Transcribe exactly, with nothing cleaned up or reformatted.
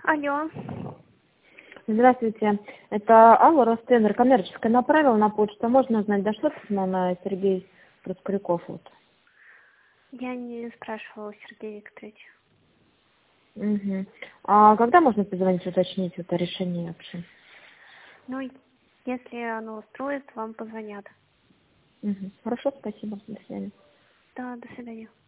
Алло. Здравствуйте. Это Алла, Ростелеком, коммерческая. Направила на почту. Можно узнать, дошло письмо на Сергей Проскуряков? Вот. Я не спрашивала Сергея Викторовича. Угу. А когда можно позвонить, уточнить это решение вообще? Ну, если оно устроит, вам позвонят. Угу. Хорошо, спасибо. До свидания. Да, до свидания.